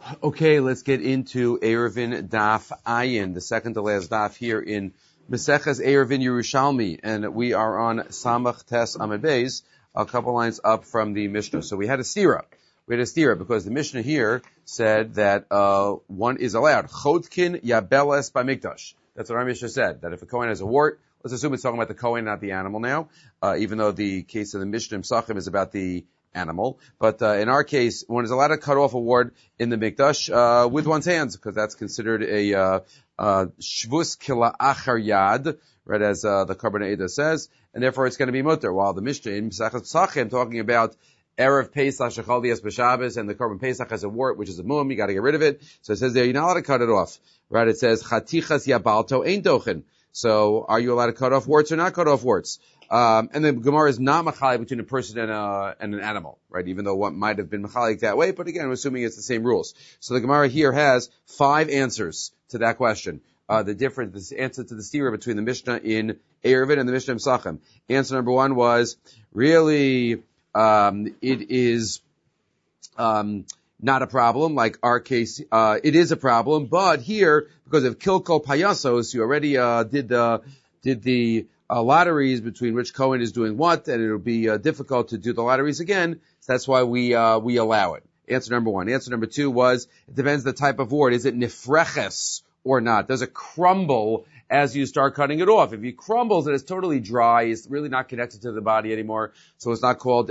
Okay, let's get into Eruvin Daf Ayin, the second to last daf here in Meseches Eruvin Yerushalmi, and we are on Samach Tes Amud Beis, a couple lines up from the Mishnah. So we had a stira. Because the Mishnah here said that one is allowed. Chodkin yabeles b'mikdash. That's what our Mishnah said, that if a Kohen has a wart, let's assume it's talking about the Kohen, not the animal now, even though the case of the Mishnah Psachim is about the animal. But in our case, one is allowed to cut off a wart in the mikdash with one's hands, because that's considered a shvus kila achar yad, right, as the Karban Eda says, and therefore it's going to be mutter. While the Mishnah in Mesechus Psachim talking about Erev Pesach Shechal Dias B'Shabbos, and the Karban Pesach has a wart, which is a mum, you got to get rid of it. So it says there, you're not allowed to cut it off, right? It says Chatichas Yabalto Ein Dochen. So are you allowed to cut off warts or not cut off warts? And the Gemara is not machalik between a person and an animal, right? Even though one might have been machalik that way, but again, I'm assuming it's the same rules. So the Gemara here has 5 answers to that question. This answer to the stira between the Mishnah in Eruvin and the Mishnah in Psachim. Answer number 1 was, really, it is, not a problem, like our case, it is a problem, but here, because of Kilkol Payasos, you already, did the lotteries between which Kohen is doing what, and it'll be, difficult to do the lotteries again, so that's why we allow it. Answer number 1. Answer number 2 was, it depends the type of wart. Is it nifreches or not? Does it crumble as you start cutting it off? If it crumbles and it's totally dry, it's really not connected to the body anymore, so it's not called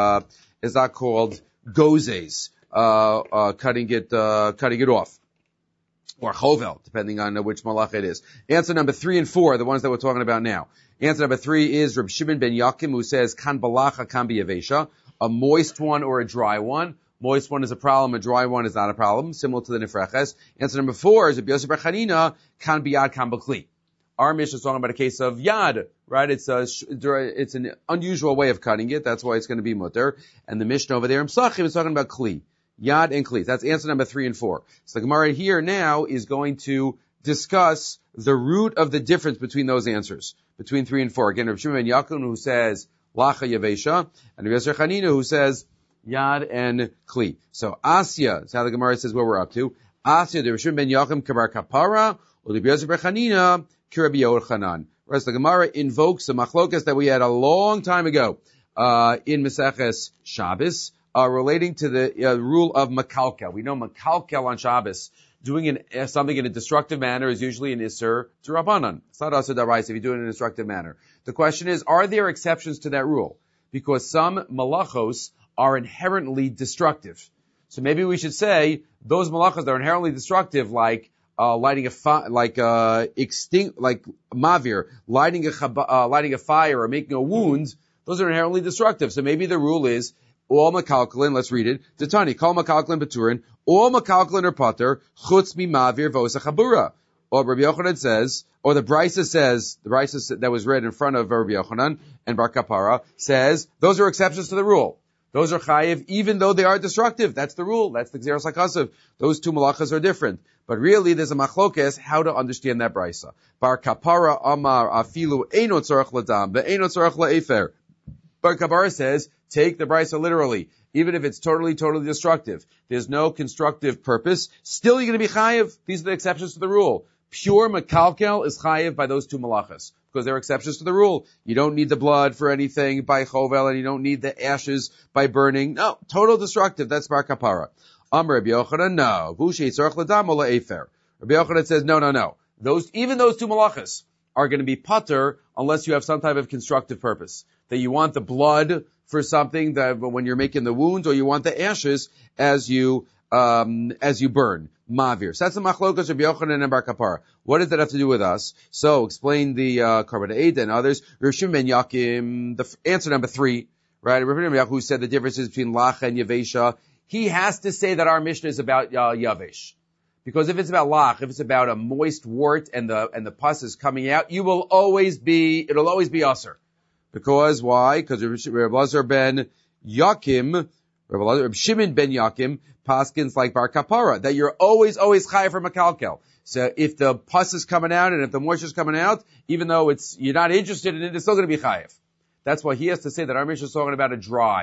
gozes. Cutting it off. Or chovel, depending on which malach it is. Answer number 3 and 4, the ones that we're talking about now. Answer number 3 is Reb Shimon ben Yakim, who says, kan balacha, kan biyavesha, a moist one or a dry one. Moist one is a problem, a dry one is not a problem, similar to the nifreches. Answer number 4 is Reb Yosef bar Chanina, kan biyad, kan b'kli. Our Mishnah is talking about a case of yad, right? It's an unusual way of cutting it, that's why it's going to be mutter. And the Mishnah over there in Psachim is talking about kli. Yad and Kli. That's answer number 3 and 4. So the Gemara here now is going to discuss the root of the difference between those answers, between 3 and 4. Again, Rav Shimon ben Yaakov, who says Lacha Yavesha, and Rav Yosef Chanina, who says Yad and Kli. So Asya, that's how the Gemara says where we're up to. Asya, the Rav Shimon ben Yaakov, Kabar Kapara, or the Rav Yosef Chanina, Kirabi Yochanan. Whereas the Gemara invokes a machlokas that we had a long time ago, in Meseches Shabbos, relating to the rule of makalkel. We know makalkel on Shabbos, doing something in a destructive manner is usually an Isser to Rabbanan. It's not also Darais if you do it in a destructive manner. The question is, are there exceptions to that rule? Because some malachos are inherently destructive. So maybe we should say, those malachos that are inherently destructive, like lighting a mavir, lighting a fire or making a wound, those are inherently destructive. So maybe the rule is, all makalkalin, let's read it. Titani, kol makalkalin beturin, all makalkalin are pater, chutz mi mavir vosa chabura. Or Rabbi Yochanan says, or the Brisa says, the Brisa that was read in front of Rabbi Yochanan and Bar Kapara says, those are exceptions to the rule. Those are chayiv, even though they are destructive. That's the rule. That's the Gzeras HaKasav. Those two malachas are different. But really, there's a machlokes how to understand that Brisa. Bar Kapara amar afilu eino tzorach ladam, ve'eino tzorach la'efer. Bar Kapara says, take the Brisa literally. Even if it's totally destructive. There's no constructive purpose. Still you're going to be chayiv. These are the exceptions to the rule. Pure makalkel is chayiv by those two malachas. Because there are exceptions to the rule. You don't need the blood for anything by chovel, and you don't need the ashes by burning. No, total destructive. That's Bar Kapara. Amar Rabbi Yochanan, no. Vushi tzorach ladam ola efer. Rabbi Yochanan says, no. Even those two malachas are going to be pater unless you have some type of constructive purpose. That you want the blood for something that when you're making the wounds, or you want the ashes as you burn. Mavir. So that's the machlokas of Yochanan and Bar Kapara. What does that have to do with us? So explain the Karban Eda and others. Rav Shimon ben Yakim, the answer number 3, right? Rav Shimon ben Yakim, who said the difference is between Lacha and Yavesha. He has to say that our Mishnah is about Yavesh. Because if it's about Lach, if it's about a moist wart and the pus is coming out, it'll always be Aser. Because why? Because Rav Lazar ben Yakim, Rav Shimon ben Yakim, paskins like Bar Kapara, that you're always chayav for makalkel. So if the pus is coming out and if the moisture is coming out, even though you're not interested in it, it's still going to be chayav. That's why he has to say that our Mishnah is talking about a dry,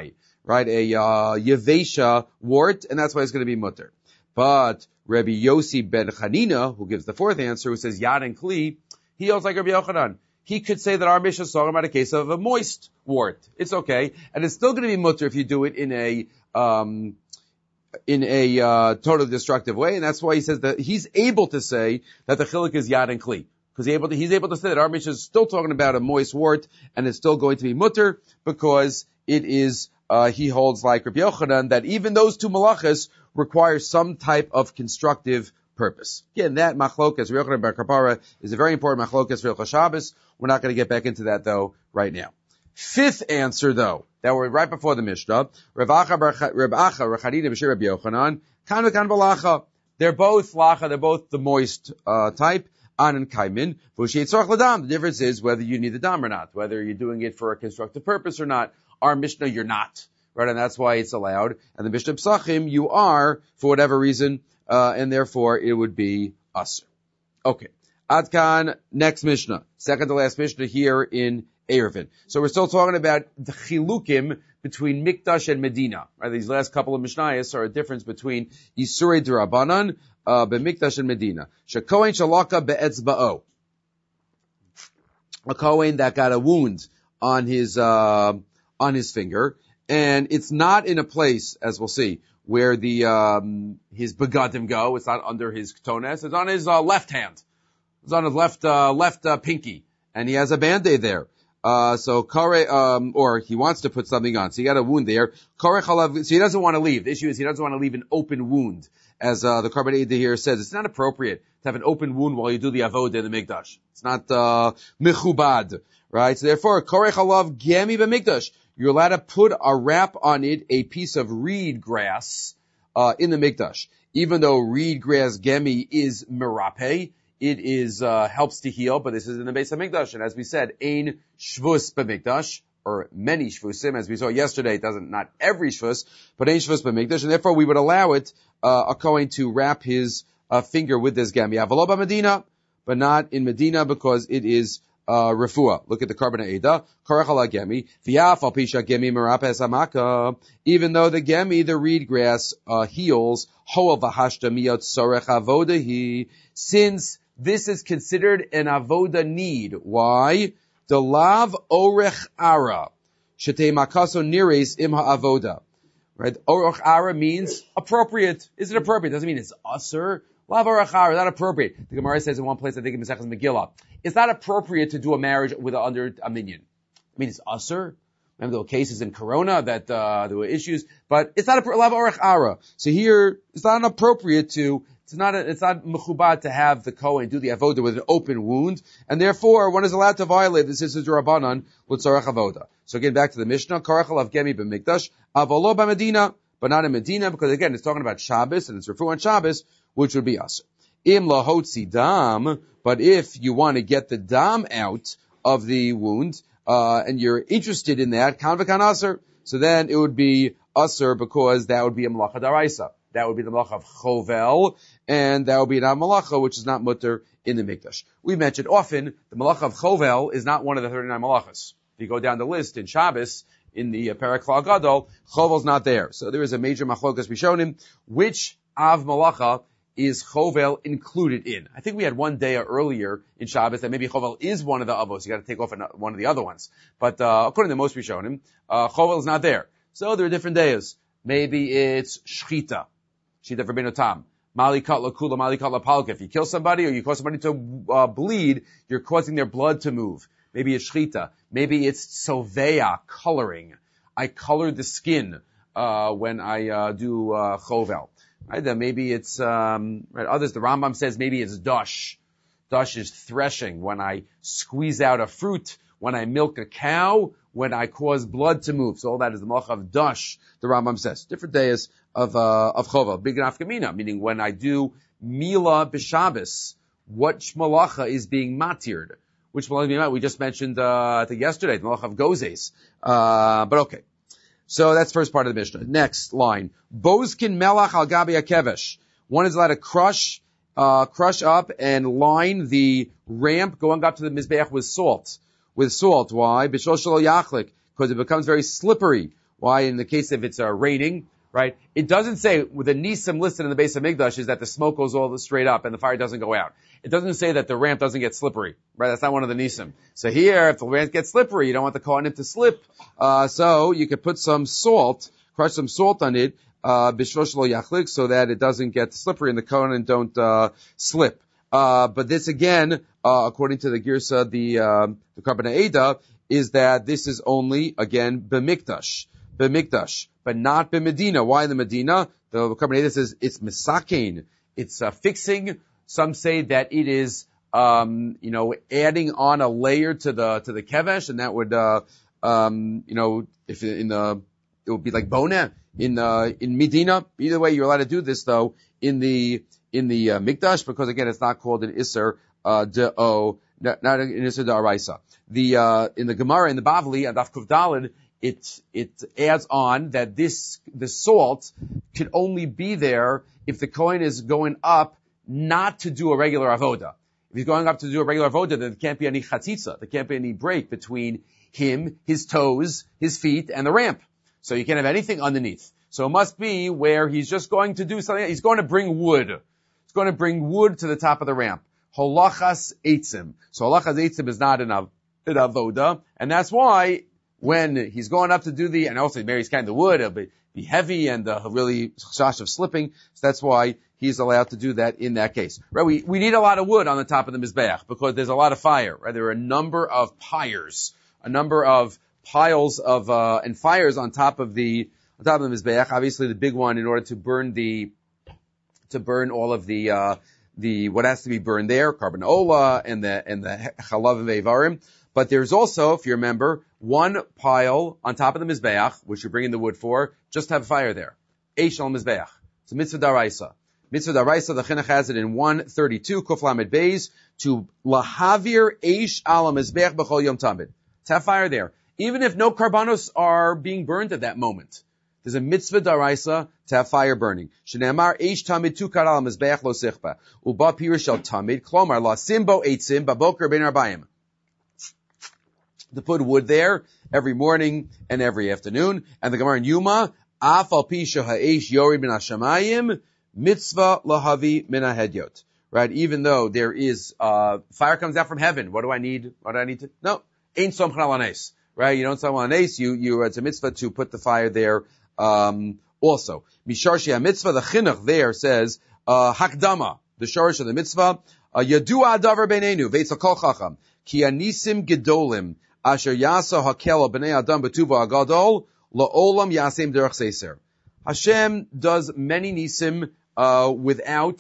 right? A Yevesha wart, and that's why it's going to be mutter. But Rabbi Yossi ben Chanina, who gives the fourth answer, who says Yad and Kli, he holds like Rabbi Yochanan. He could say that our Mishnah is talking about a case of a moist wart. It's okay. And it's still going to be mutter if you do it in a totally destructive way. And that's why he says that he's able to say that the chiluk is Yad and Kli. Because he's able to say that our Mishnah is still talking about a moist wart and it's still going to be mutter because it is, he holds like Rabbi Yochanan that even those two malachas require some type of constructive purpose. Again, that machlokas, Rabbi Yochanan bar Kapara, is a very important machlokas for Hilchos Shabbos. We're not going to get back into that though right now. Fifth answer though, that were right before the Mishnah, Rav Acha Rechadina b'shir Rabbi Yochanan, kan v'kan b'lacha. They're both lacha, they're both the moist type. An and kaimin, v'sheitzorach ladam. The difference is whether you need the dam or not, whether you're doing it for a constructive purpose or not. Our Mishnah, you're not, right? And that's why it's allowed. And the Mishnah Psachim, you are, for whatever reason, and therefore it would be usr. Okay. Adkan, next Mishnah. Second to last Mishnah here in Eruvin. So we're still talking about the chilukim between Mikdash and Medina. Right? These last couple of Mishnayos are a difference between Yisurei D'Rabbanan, B'Mikdash and Medina. Shekohen shalaka be'etzba'o. A Kohen that got a wound on his finger, and it's not in a place, as we'll see, where his begadim go. It's not under his ketones. It's on his left hand. It's on his left pinky, and he has a band-aid there. So or he wants to put something on. So he got a wound there. So he doesn't want to leave. The issue is he doesn't want to leave an open wound. As the Korban Eidah here says, it's not appropriate to have an open wound while you do the avodah in the mikdash. It's not mechubad, right? So therefore, korech halav gemi b'mikdash. You're allowed to put a wrap on it, a piece of reed grass in the mikdash. Even though reed grass gemi is merape, it is helps to heal, but this is in the Beis HaMikdash. And as we said, ein shvus b'mikdash, or many shvusim, as we saw yesterday, it doesn't, not every shvus, but ein shvus b'mikdash, and therefore we would allow it, a Kohen to wrap his finger with this gemi. Avalo b'Medina, but not in Medina because it is refuah. Look at the Korban Eidah. Korech ala gemi. V'yaf al pisha gemi merapes hamaka. Even though the gemi, the reed grass, heals, hoel v'hashta miyot sorech avodahi. Since this is considered an avoda need. Why? The lav orech ara. Shetei makaso nires im ha'avoda. Right? Orech ara means appropriate. Is it appropriate? Doesn't mean it's usher. Lav orech ara, not appropriate. The Gemara says in one place, I think in Masechtas Megillah, it's not appropriate to do a marriage under a minyan. I mean, it's usher. Remember there were cases in Corona that there were issues, but it's not lav orech ara. So here, it's not appropriate to. It's not mechubad to have the Kohen do the avoda with an open wound, and therefore one is allowed to violate this is Rabbanan l'tzarech avoda. So again, back to the Mishnah, karach alav gemi b'mikdash, avolo b'Medina, but not in Medina, because again, it's talking about Shabbos, and it's referring on Shabbos, which would be us. Im lahotzi dam, but if you want to get the dam out of the wound, and you're interested in that, kan v'kan aser, so then it would be aser because that would be a malacha daraisa. That would be the malacha of chovel, and that would be an malacha, which is not mutter in the mikdash. We mentioned often, the malacha of chovel is not one of the 39 malachas. If you go down the list in Shabbos, in the Perek Klal Gadol, chovel's not there. So there is a major machlokas Rishonim, which av malacha is chovel included in. I think we had one day earlier in Shabbos that maybe chovel is one of the avos. You got to take off one of the other ones. But according to most Rishonim, chovel is not there. So there are different days. Maybe it's shchita. Shita for Benotam. Mali katla kula, mali katla palka. If you kill somebody or you cause somebody to bleed, you're causing their blood to move. Maybe it's shchita. Maybe it's soveya, coloring. I color the skin when I do chovel. Right? Then maybe it's right, others. The Rambam says maybe it's dash. Dash is threshing. When I squeeze out a fruit, when I milk a cow, when I cause blood to move. So all that is the malacha of dash, the Rambam says. Different days of chovel. Big nafkamina, meaning when I do mila b'Shabbos, what malacha is being matired? Which malacha is being matired? We just mentioned, I think yesterday, the malacha of gozes. But okay. So that's first part of the Mishnah. Next line. Bozkin melach al gabi akevesh. One is allowed to crush up and line the ramp going up to the mizbeach with salt. Why? B'shol shelo yachlik. Because it becomes very slippery. Why? In the case if it's raining, right? It doesn't say with the nisim listed in the base of Migdash is that the smoke goes all straight up and the fire doesn't go out. It doesn't say that the ramp doesn't get slippery, right? That's not one of the nisim. So here, if the ramp gets slippery, you don't want the kohanim to slip. So you could put some salt, crush some salt on it, bishlosh lo yachlik, so that it doesn't get slippery and the kohanim don't slip. But this again, according to the Girsa, the Karban Eda, is that this is only, again, b'mikdash, but not b'medina. Why in the Medina? The Karban Eda says it's misakein, it's fixing. Some say that it is, adding on a layer to the kevesh, and that would, if it would be like bona in Medina. Either way, you're allowed to do this though in the mikdash, because again, it's not called an iser de'o, not an iser da'araisa. In the Gemara, in the Bavli, Adaf Kuf Daled, it adds on that the salt could only be there if the kohen is going up not to do a regular avoda. If he's going up to do a regular avoda, then there can't be any chatzitza. There can't be any break between him, his toes, his feet, and the ramp. So you can't have anything underneath. So it must be where he's just going to do something. He's going to bring wood. He's going to bring wood to the top of the ramp. Holachas eitzim. So holachas eitzim is not an avoda, and that's why when he's going up to do and also Mary's kind of wood, it'll be heavy and really chash of slipping. So that's why he's allowed to do that in that case. Right? We need a lot of wood on the top of the mizbeach because there's a lot of fire. Right? There are a number of pyres, a number of piles of and fires on top of the mizbeach. Obviously, the big one in order to burn all of the what has to be burned there, carbon ola and the chalav and ve'varim. But there's also, if you remember, one pile on top of the mizbeach, which you're bringing the wood for, just to have fire there. Eish al mizbeach. It's a mitzvah daraisa. Mitzvah daraisa, the chinuch has it in 132, kuf lamed beis, to lahavir eish al mizbeach b'chol yom tamid. To have fire there. Even if no karbanos are being burned at that moment. There's a mitzvah daraisa to have fire burning. Shneamar eish tamid tukar al mizbeach lo sichba. Uba pirish al tamid, klomar la simbo eitzim, baboker ben arbayim. To put wood there every morning and every afternoon. And the Gemara in Yuma, af al pisha ha'esh yori min hashamayim, mitzvah lahavi min hahedyot. Right? Even though there is, fire comes out from heaven. What do I need to? No. Ein somchan al hanes. Right? You don't somchan al hanes. It's a mitzvah to put the fire there, also. Mishar shea mitzvah, the chinuch there says, hakdama, the shorish of the mitzvah, yadua adavar beinenu, ve'etzal kol chacham, ki anisim gedolim, Asher yasa hakel b'nei adam betuva agadol la'olam yasem derech seiser. Hashem does many nisim without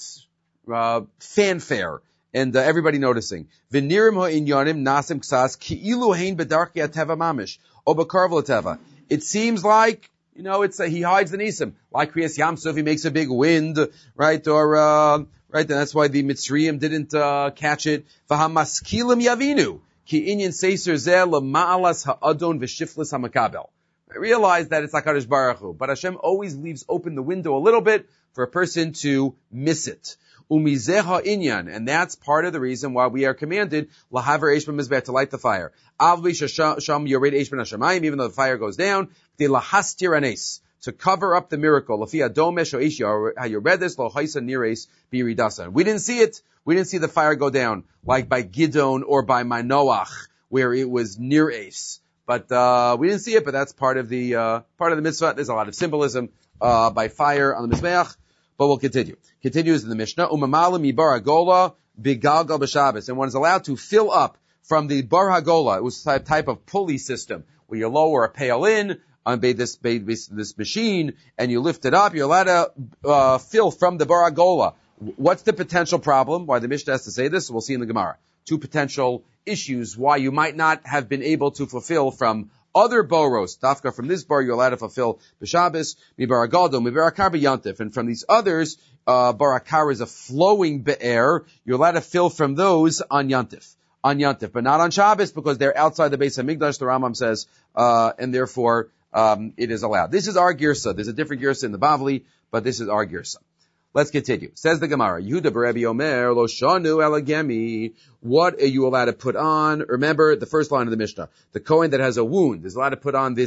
fanfare and everybody noticing. V'nirim ha'inyanim nasim ksas ki'ilu hein b'darkei ateva mamish o b'karv l'teva. It seems like he hides the nisim, like Kriyas Yamsuf, he makes a big wind, right? Or right, and that's why the Mitzrayim didn't catch it. V'hamaskilim yavinu. Ki inyan seiser zeh lema'alas ha'adon v'shiflis ha'makabel. I realize that it's HaKadosh Baruch Hu, but Hashem always leaves open the window a little bit for a person to miss it. Umizeh ha'inyan, and that's part of the reason why we are commanded lahaver eish b'mizbeh, to light the fire. Avli sham yored eish ben hashamayim, even though the fire goes down, de lahastir anes, to cover up the miracle. Lafi adomesh o eish hayoredes lo haisa nires biridasa. We didn't see it. We didn't see the fire go down like by Gidon or by Manoach, where it was near Ace. But we didn't see it. But that's part of the mitzvah. There's a lot of symbolism by fire on the mizbeach. But we'll continue. Continues in the Mishnah. Umamalim ibar hagola bigalgal b'Shabbos, and one is allowed to fill up from the bar hagola. It was a type of pulley system where you lower a pail in on this machine and you lift it up. You're allowed to fill from the bar hagola. What's the potential problem? Why the Mishnah has to say this? We'll see in the Gemara. Two potential issues why you might not have been able to fulfill from other boros. Dafka, from this bar, you're allowed to fulfill b'Shabbos, mibar hagadol, mibar hakar b'yantif. And from these others, bar hakar is a flowing be'er. You're allowed to fill from those on yantif, but not on Shabbos because they're outside the base of Migdash, the Rambam says, and therefore, it is allowed. This is our girsa. There's a different girsa in the Bavli, but this is our girsa. Let's continue. Says the Gemara, Yehuda b'Rebbe Omer, lo shanu elagemi. What are you allowed to put on? Remember the first line of the Mishnah. The Kohen that has a wound is allowed to put on this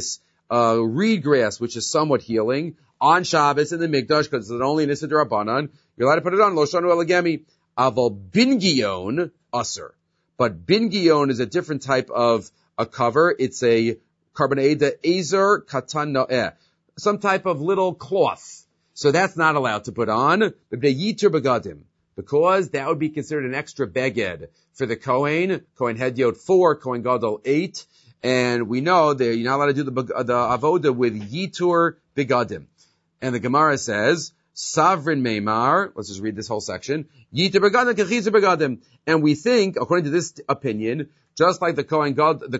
reed grass, which is somewhat healing, on Shabbos in the Mikdash, because it's only Nisa D'Rabbanan, you're allowed to put it on, Lo Shanu Elegemi. Aval Bingion, Usser. But Bingion is a different type of a cover. It's a carbonade Azer Katan No'eh. Some type of little cloth. So that's not allowed to put on. Be'yitur begadim. Because that would be considered an extra beged for the Kohen. Kohen Hedyot 4, Kohen Gadol 8. And we know that you're not allowed to do the avoda with yitur begadim. And the Gemara says, Savrin Meimar, let's just read this whole section, yitur begadim kechizur begadim. And we think, according to this opinion, just like the Kohen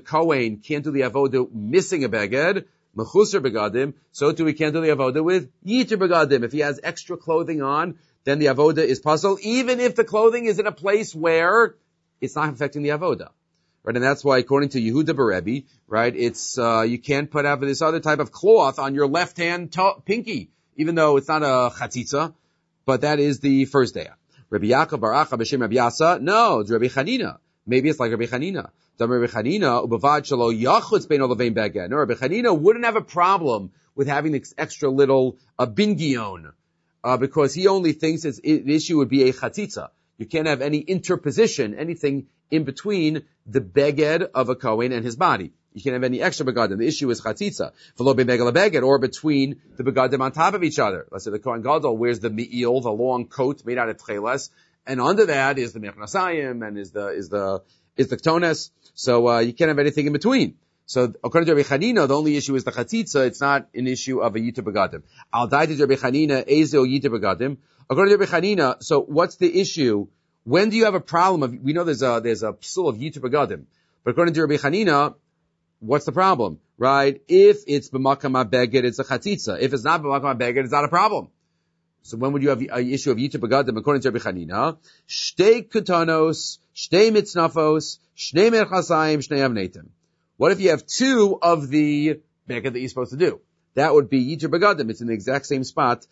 can't do the avoda missing a beged, mechusar begadim, so too we can't do the avoda with yitur begadim. If he has extra clothing on, then the avoda is puzzle, even if the clothing is in a place where it's not affecting the avoda. Right, and that's why, according to Yehuda Berebi, right, it's, you can't put out this other type of cloth on your left hand pinky, even though it's not a chatzitza, but that is the first day. Rabbi Yaakov Bar Acha b'shem Rabbi Yasa, no, it's Rabbi Chanina. Maybe it's like Rabbi Chanina. Rabbi Chanina, ubavad shelo yachutz bein olavein beged. No, Rabbi Chanina wouldn't have a problem with having this extra little, bingion, because he only thinks the issue would be a chatzitza. You can't have any interposition, anything in between the beged of a Kohen and his body. You can't have any extra begadim. The issue is chatzitza. V'lo b'megel beged, or between the begadim on top of each other. Let's say the Kohen Gadol wears the mi'il, the long coat made out of tcheles, and under that is the mechnasayim and is the ktones. So, you can't have anything in between. So, according to Rabbi Chanina, the only issue is the chatzitza. It's not an issue of a yitur begadim. Al daiti Rabbi Chanina, ezel yitur begadim. According to Rabbi Chanina, so what's the issue? When do you have a problem of, we know there's a psul of yitur begadim. But according to Rabbi Chanina, what's the problem? Right? If it's b'makam ha'beged, it's a chatzitza. If it's not b'makam ha'beged, it's not a problem. So when would you have an issue of yitur begadim? According to Rabbi Chanina, shtei katanos, shtei mitznafos, shnei merchasayim, shnei avnetim. What if you have two of the beged that you're supposed to do? That would be yitur begadim. It's in the exact same spot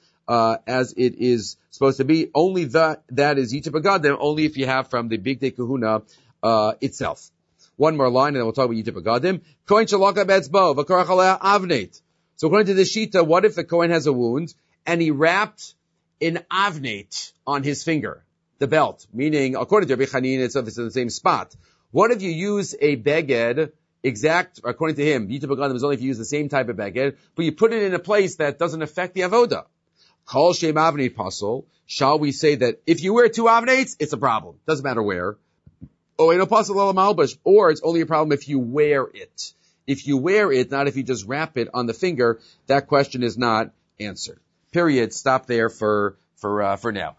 as it is supposed to be. Only that is yitur begadim, only if you have from the Bigdei Kahuna itself. One more line, and then we'll talk about yitur begadim. Kohen shalaka betzbo v'korach aleh avneit. So according to the Shita, what if the Kohen has a wound and he wrapped an avneit on his finger, the belt? Meaning, according to Rabbi Chanina, it's in the same spot. What if you use a beged? Exact, according to him, yitur begadim is only if you use the same type of beged, but you put it in a place that doesn't affect the avoda. Kol shem avneit pasul. Shall we say that if you wear two avneits, it's a problem? Doesn't matter where. Oh, no pasul ala malbash. Or it's only a problem if you wear it. If you wear it, not if you just wrap it on the finger. That question is not answered. Period. Stop there for now.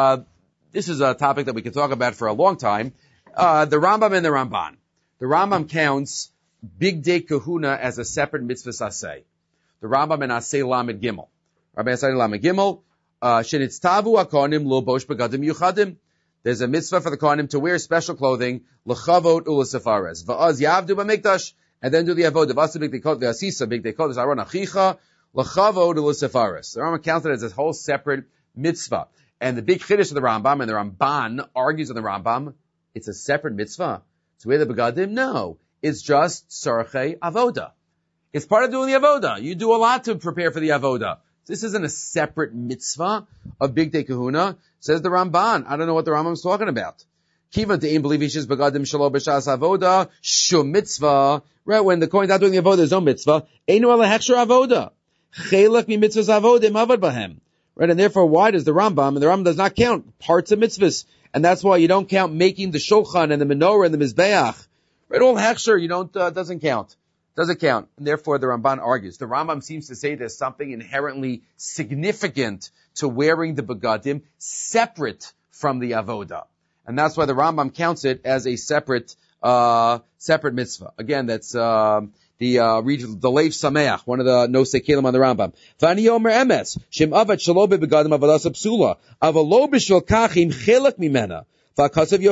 This is a topic that we can talk about for a long time. The Rambam and the Ramban. The Rambam counts Bigdei Kahuna as a separate mitzvah aseh. The Rambam in Aseh Lamed Gimel. Rabbi Aseh Lamed Gimel, Shenitztavu HaKohanim lo bosh begadim yuchadim. There's a mitzvah for the Kohanim to wear special clothing, l'chavot u'lesefares. Va'az yavdu b'mikdash, and then do the avodah. V'asa bigdei kodesh, v'asisa bigdei kodesh, aron achicha, l'chavot u'lesefares. The Rambam counts it as a whole separate mitzvah. And the big chiddush of the Rambam, and the Ramban argues on the Rambam, it's a separate mitzvah. To wear the begadim? No. It's just sarchei avoda. It's part of doing the avoda. You do a lot to prepare for the avoda. This isn't a separate mitzvah of Bigdei Kahuna. Says the Ramban. I don't know what the Rambam's talking about. Kiva de'im b'livishes begadim shelo b'shas avoda shum mitzvah. Right, when the Kohen's not doing the avoda, there's no mitzvah. Einu ala hechsher avoda. Chelak mi mitzvahs avoda im avad bahem. Right, and therefore, why does the Rambam, and the Rambam does not count parts of mitzvahs, and that's why you don't count making the shulchan and the menorah and the mizbeach. Right, all hechsher, you don't, doesn't count. Doesn't count. And therefore, the Ramban argues. The Rambam seems to say there's something inherently significant to wearing the begadim separate from the avoda. And that's why the Rambam counts it as a separate mitzvah. Again, that's, the Leif Sameach, one of the Nosei Kelim on the Rambam. Vani Omer Emes, Shem Avat Shalo begadim avadas psula, avalo b'shel kachim chelak mimena. When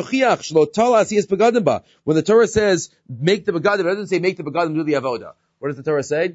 the Torah says, make the begadim, it doesn't say make the begadim do the avoda. What does the Torah say?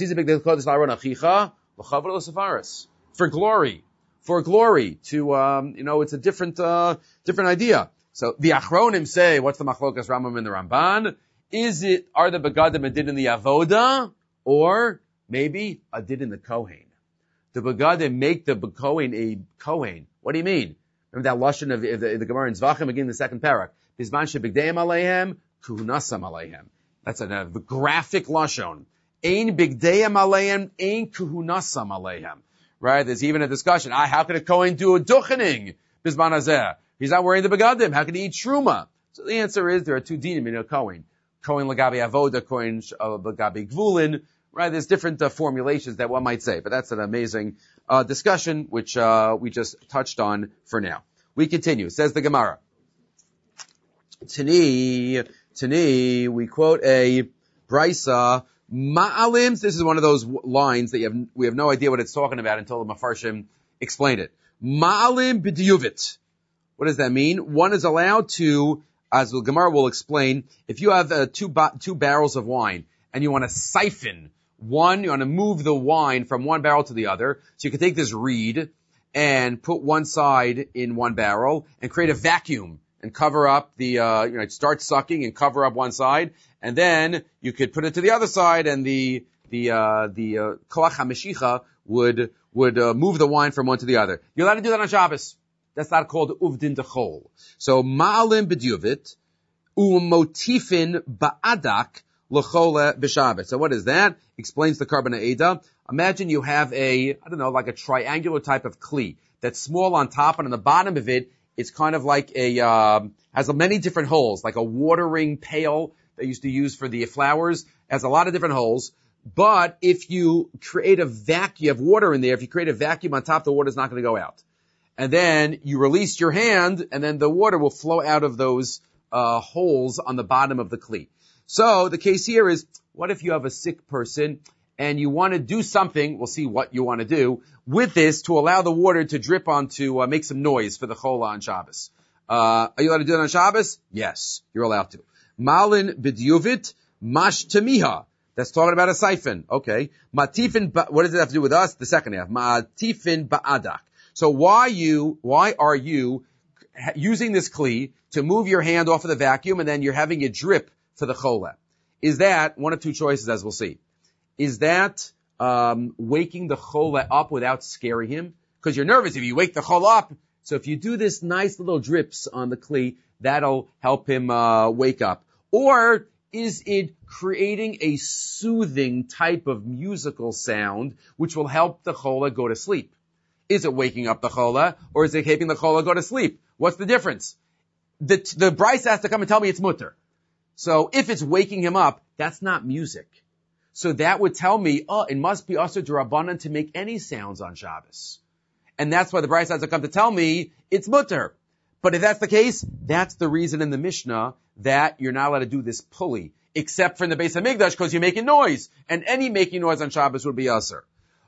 For glory. For glory. To, it's a different idea. So the Achronim say, what's the machlokas Rambam and the Ramban? Are the begadim did in the avoda, Or maybe a din in the Kohen. The Begadim make the Kohen a Kohen. What do you mean? Remember that lashon of the Gemara in Zvachim, again the second parak. Bizman shebigdeim aleihem, kuhunasam aleihem. That's a graphic lashon. Ein bigdeim aleihem, ein kuhunasam aleihem. Right? There's even a discussion. How could a Kohen do a duchening? Bizman hazeh. He's not wearing the Begadim. How can he eat truma? So the answer is there are two dinim in a Kohen. Kohen lagabi avoda, Kohen lagabi gvulin. Right? There's different formulations that one might say, but that's an amazing discussion which we just touched on for now. We continue. Says the Gemara. Tani, we quote a brisa. Ma'alims. This is one of those lines that we have no idea what it's talking about until the Mefarshim explain it. Ma'alim b'diyuvit. What does that mean? One is allowed to, as the Gemara will explain, if you have two barrels of wine and you want to siphon one, you want to move the wine from one barrel to the other. So you can take this reed and put one side in one barrel and create a vacuum and cover up the, start sucking and cover up one side. And then you could put it to the other side and the koach HaMeshicha would move the wine from one to the other. You're allowed to do that on Shabbos. That's not called uvdin dechol. So ma'alim b'diyuvit u'motifin ba'adak l'chole b'Shabbat. So what is that? Explains the Karban Ha'eda. Imagine you have like a triangular type of kli that's small on top, and on the bottom of it, it's kind of like has many different holes, like a watering pail they used to use for the flowers. It has a lot of different holes. But if you create a vacuum, you have water in there. If you create a vacuum on top, the water's not going to go out. And then you release your hand, and then the water will flow out of those holes on the bottom of the kli. So the case here is, what if you have a sick person and you want to do something, we'll see what you want to do, with this to allow the water to drip onto, make some noise for the chola on Shabbos. Are you allowed to do it on Shabbos? Yes, you're allowed to. Malin b'diyuvit mash tamiha. That's talking about a siphon. Okay. Matifin, what does it have to do with us? The second half. Matifin ba'adak. So why are you using this kli to move your hand off of the vacuum and then you're having it drip for the chola? Is that one of two choices, as we'll see? Is that waking the chola up without scaring him? Because you're nervous if you wake the chola up. So if you do this nice little drips on the kli, that'll help him wake up. Or is it creating a soothing type of musical sound which will help the chola go to sleep? Is it waking up the chola, or is it helping the chola go to sleep? What's the difference? The Bryce has to come and tell me it's mutter. So if it's waking him up, that's not music. So that would tell me, it must be asur d'Rabbanan to make any sounds on Shabbos. And that's why the Bryce has to come to tell me it's mutter. But if that's the case, that's the reason in the Mishnah that you're not allowed to do this pulley, except for in the Beis HaMikdash, because you're making noise. And any making noise on Shabbos would be asur.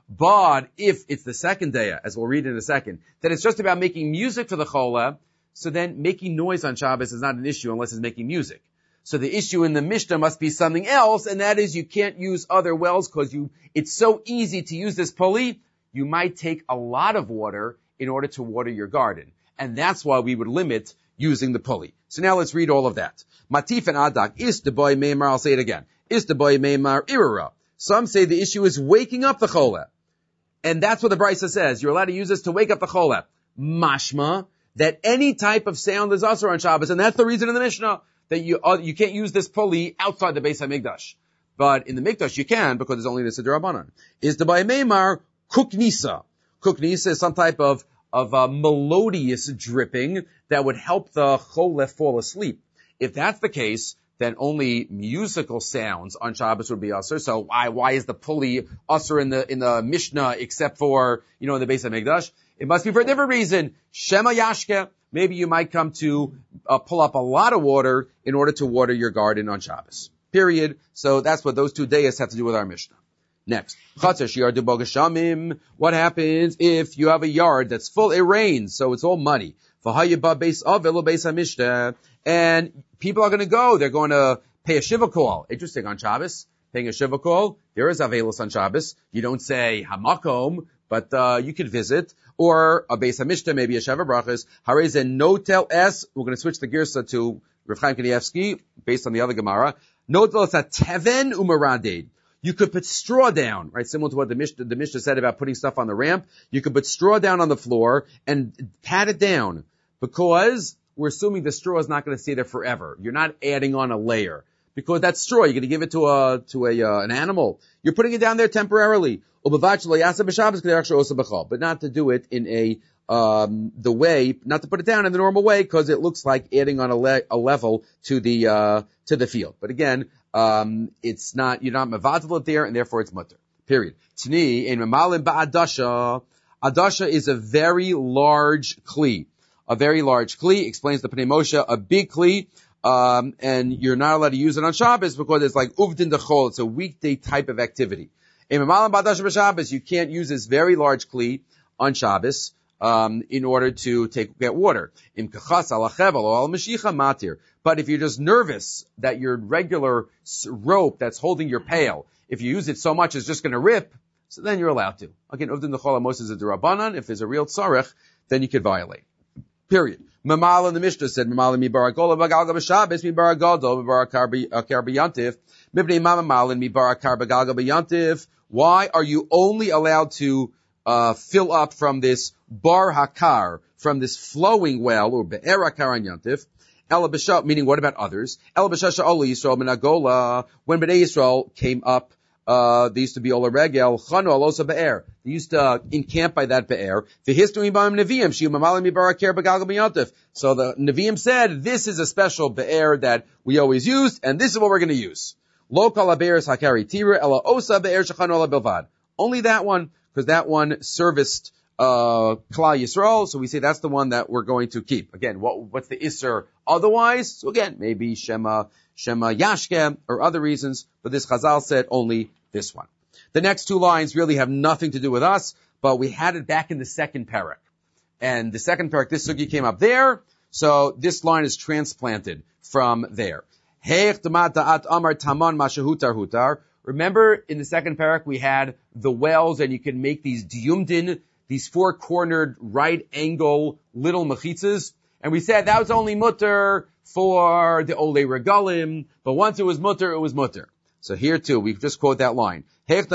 But if it's the second day, as we'll read in a second, that it's just about making music for the chola, so then making noise on Shabbos is not an issue unless it's making music. So the issue in the Mishnah must be something else, and that is you can't use other wells because it's so easy to use this pulley. You might take a lot of water in order to water your garden. And that's why we would limit using the pulley. So now let's read all of that. Matif and adak is the boy meimar. I'll say it again. Is the boy meimar irara. Some say the issue is waking up the chola. And that's what the Brisa says. You're allowed to use this to wake up the chola. Mashma, that any type of sound is asur on Shabbos. And that's the reason in the Mishnah that you can't use this pulley outside the Beis HaMikdash. But in the Mikdash you can, because it's only the Siddur Rabbanan. Is the Bay Meimar Kuknisa. Kuknisa is some type of melodious dripping that would help the chola fall asleep. If that's the case, then only musical sounds on Shabbos would be asur. So why is the pulley asur in the Mishnah except for, in the Beis HaMikdash? It must be for a different reason. Shema Yashke. Maybe you might come to pull up a lot of water in order to water your garden on Shabbos. Period. So that's what those two days have to do with our Mishnah. Next. What happens if you have a yard that's full, it rains, so it's all muddy. And people are going to go. They're going to pay a shiva call. Interesting, on Shabbos. Paying a shiva call. There is Avelos on Shabbos. You don't say Hamakom, but you could visit. Or a Beis HaMishta, maybe a Sheva Brachas. Harez and Notel S. We're going to switch the Girsa to Rav Chaim Kanievsky, based on the other Gemara. Notel S a Teven Umaraded. You could put straw down, right? Similar to what the Mishnah said about putting stuff on the ramp. You could put straw down on the floor and pat it down because we're assuming the straw is not going to stay there forever. You're not adding on a layer because that's straw. You're going to give it to an animal. You're putting it down there temporarily. But not to do it in the way, not to put it down in the normal way because it looks like adding on a level to the field. But again, it's not, you're not mevatel it there and therefore it's mutter. Period. Tni, in mamalim ba'adasha. Adasha is a very large kli. A very large kli, explains the Pnei Moshe, a big kli, and you're not allowed to use it on Shabbos because it's like uvdin dechol. It's a weekday type of activity. In mamalim ba'adasha b'Shabbos, you can't use this very large kli on Shabbos, in order to get water. But if you're just nervous that your regular rope that's holding your pail, if you use it so much, it's just going to rip, so then you're allowed to. Again, Uvdin D'chol Amos is a D'Rabbanan. If there's a real tzarech, then you could violate. Period. Mamal in the Mishnah said, Mamal mibar agola bagalga b'Shabbos mibar agodo mibar akar b'yantiv mibnei mamal and mibar akar bagalga b'yantiv. Why are you only allowed to fill up from this bar hakar, from this flowing well, or be'er hakar and yantif, ela b'sha, meaning what about others? Ela b'sha sha'ol Yisrael min agola, when Bnei Yisrael came up, they used to be ola regel, chanu alosa be'er. They used to encamp by that be'er. The history b'am neviim, shiu mamalim mibar hakar b'galgal b'yantif. So the neviim said, this is a special be'er that we always used, and this is what we're going to use. Lo kol ha'be'er hakari tira, ela osa be'er shechanu ala bilvad. Only that one, because that one serviced Klal Yisrael, so we say that's the one that we're going to keep. Again, what's the Isser otherwise? So again, maybe Shema Yashkem, or other reasons, but this Chazal said only this one. The next two lines really have nothing to do with us, but we had it back in the second parak. And the second parak, this sugi came up there, so this line is transplanted from there. Remember in the second parak we had the wells and you can make these diyumdin, these four-cornered right-angle little mechitzas. And we said that was only mutter for the Olei Regalim, but once it was mutter, it was mutter. So here too, we just quote that line.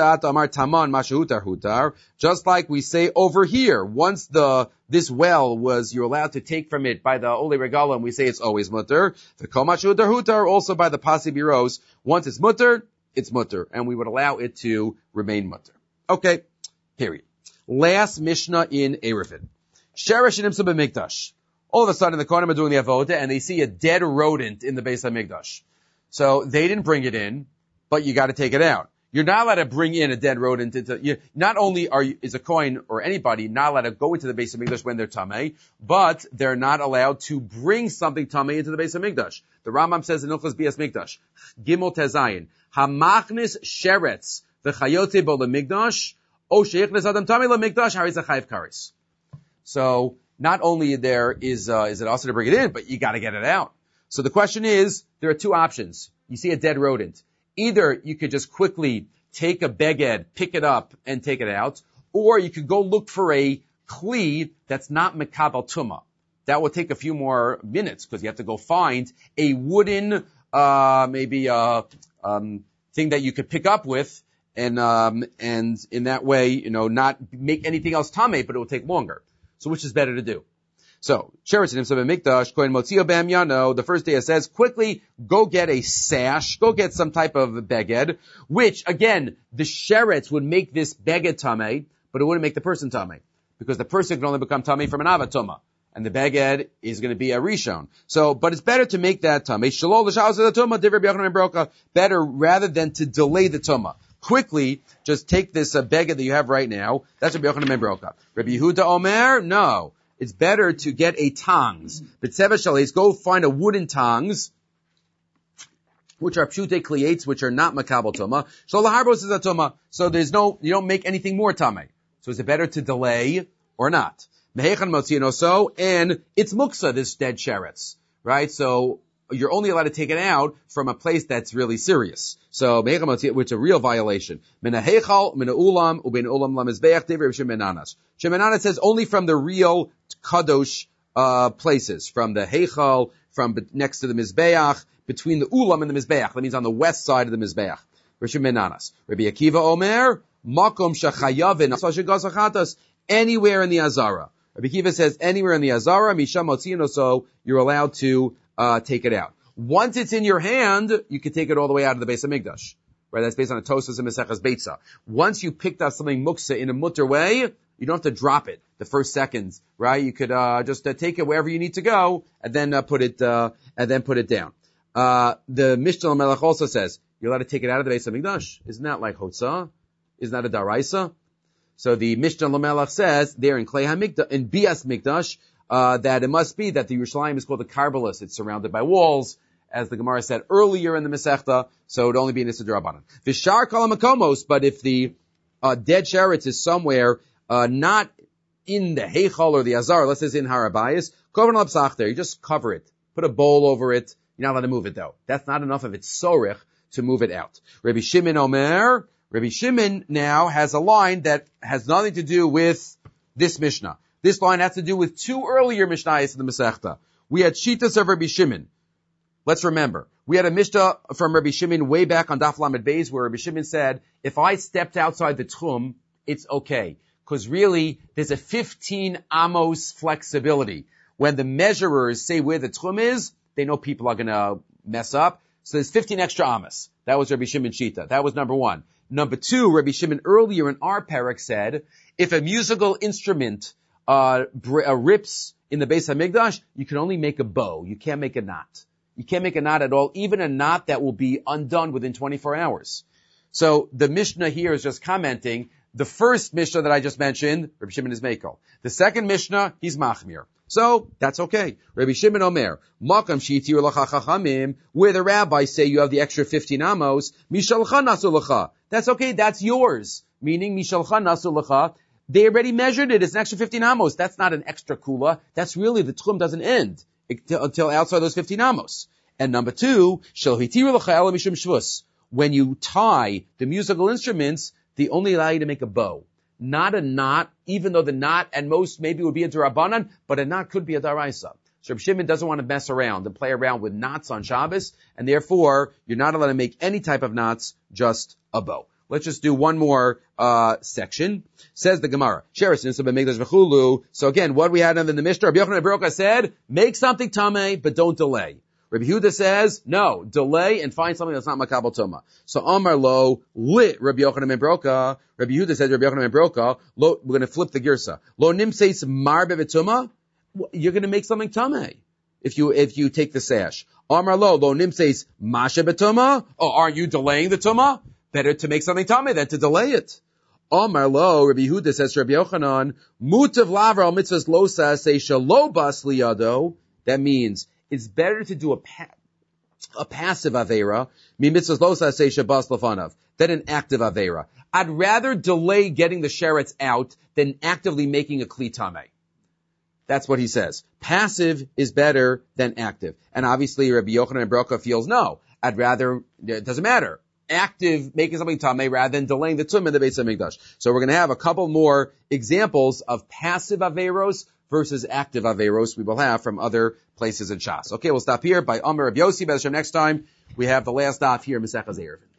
Just like we say over here, once this well was, you're allowed to take from it by the Olei Regalim, we say it's always mutter. The Kol Mashutar Hutar, also by the Pasi Biros, once it's mutter, and we would allow it to remain mutter. Okay, period. Last Mishnah in Eruvin. Sheresh and Imsa b'Mikdash. All of a sudden the Kohanim are doing the Avodah and they see a dead rodent in the Beis HaMikdash. So they didn't bring it in, but you gotta take it out. You're not allowed to bring in a dead rodent not only is a Kohen or anybody not allowed to go into the Beis HaMikdash when they're Tameh, but they're not allowed to bring something Tameh into the Beis HaMikdash. The Rambam says in Ilchos Bias Mikdash, Gimel Tezayin, Hamachnis Sheretz, the Chayote Bo LeMikdash, O Sheichnes Adam Tameh LeMikdash, Haris Achayev Karis. So, not only is it also to bring it in, but you gotta get it out. So the question is, there are two options. You see a dead rodent. Either you could just quickly take a beged, pick it up, and take it out, or you could go look for a kli that's not mekabel tumah. That will take a few more minutes, because you have to go find a wooden, thing that you could pick up with, and in that way, not make anything else tameh, but it will take longer. So which is better to do? So, the first day it says, quickly go get a sash, go get some type of beged, which, again, the sheretz would make this beged tameh, but it wouldn't make the person tameh, because the person can only become tameh from an avatoma, and the beged is going to be a rishon. So, but it's better to make that tameh, better rather than to delay the tumah. Quickly, just take this beged that you have right now. That's what Rabbi Yochanan ben Broka. Rabbi Yehuda Omer, no. It's better to get a tongs. B'tzeva shalis, go find a wooden tongs, which are pshute kliyates, which are not makabel tuma. Shalaharbos is a tuma. So you don't make anything more tameh. So is it better to delay or not? Mehechan motzino so, and it's muksa, this dead sheretz. Right? So, you're only allowed to take it out from a place that's really serious. So, which is a real violation. Shemenanas says only from the real kadosh places, from the heichal, from next to the mizbeach, between the ulam and the mizbeach. That means on the west side of the mizbeach. Rabbi Menanas. Rabbi Akiva Omer, makom shachayavin chatas, anywhere in the Azara. Rabbi Akiva says anywhere in the Azara, misham motziin, so you're allowed to take it out. Once it's in your hand, you can take it all the way out of the Beis Hamikdash. Right? That's based on a Tosas and Maseches Beitza. Once you picked up something muksa in a mutter way, you don't have to drop it the first seconds, right? You could just take it wherever you need to go and then put it down. The Mishnah Melech also says you're allowed to take it out of the Beis Hamikdash. Isn't that like Hotzah? Isn't that a Daraisa? So the Mishnah Lamelech says there in Klei HaMikdash, in Bias Mikdash, that it must be that the Yerushalayim is called the Karbelis. It's surrounded by walls, as the Gemara said earlier in the Masechta, so it would only be an Issa D'Rabbanan. Vishar Kol HaMakomos, but if the dead sheretz is somewhere not in the Heichal or the Azar, let's say it's in Harabayas, Kovan L'Psach there, you just cover it. Put a bowl over it. You're not allowed to move it though. That's not enough of its sorich to move it out. Rabbi Shimon Omer, Rabbi Shimon now has a line that has nothing to do with this Mishnah. This line has to do with two earlier Mishnayos in the Masechta. We had Shitas of Rabbi Shimon. Let's remember, we had a Mishnah from Rabbi Shimon way back on Daf Lamed Beis where Rabbi Shimon said, if I stepped outside the Tchum, it's okay. Because really, there's a 15 amos flexibility. When the measurers say where the Tchum is, they know people are going to mess up. So there's 15 extra amos. That was Rabbi Shimon Shita. That was number one. Number two, Rabbi Shimon earlier in our parak said, if a musical instrument rips in the Beis Hamikdash, you can only make a bow. You can't make a knot. You can't make a knot at all, even a knot that will be undone within 24 hours. So the Mishnah here is just commenting. The first Mishnah that I just mentioned, Rabbi Shimon is Mekel. The second Mishnah, he's Machmir. So that's okay. Rabbi Shimon Omer, Makam Shitir Lacha Chachamim, where the rabbis say you have the extra 15 amos, Mishalcha Nasu Lacha. That's okay, that's yours. Meaning Mishalcha Nasu Lacha. They already measured it. It's an extra 15 amos. That's not an extra kula. That's really, the Tchum doesn't end until outside those 15 amos. And number two, Shel Hitiru Lacha Ela Mishum Shvus. When you tie the musical instruments, they only allow you to make a bow. Not a knot, even though the knot at most maybe would be a D'Rabbanan, but a knot could be a Daraisa. So Reb Shimon doesn't want to mess around and play around with knots on Shabbos, and therefore you're not allowed to make any type of knots, just a bow. Let's just do one more section. Says the Gemara. So again, what we had in the Mishnah, Rabbi Yochanan ben Broka said, make something tameh, but don't delay. Rabbi Yehuda says, no, delay and find something that's not makabel tuma. So Amar lo lit Rabbi Yochanan ben Broka. Rabbi Yehuda says, Rabbi Yochanan ben Broka, lo, we're going to flip the girsa. Lo nimseis marbe betuma. You're going to make something tameh if you take the sash. Amar lo nimseis mashe betuma. Oh, aren't you delaying the tuma? Better to make something tameh than to delay it. Amar lo, Rabbi Yehuda says to Rabbi Yochanan, mutav lavra al mitzvahs losa seisha lo bas liyado. That means it's better to do a passive avera, mi mitzvahs losa seisha bas lefanav, than an active avera. I'd rather delay getting the sheretz out than actively making a kli tameh. That's what he says. Passive is better than active. And obviously Rabbi Yochanan ben Broka feels no. I'd rather, it doesn't matter. Active, making something tameh rather than delaying the tum in the Beis Hamikdash. So we're going to have a couple more examples of passive averos versus active averos we will have from other places in Shas. Okay, we'll stop here by Amar Rabbi Yossi. By the next time, we have the last daf here in Masechas Eruvin.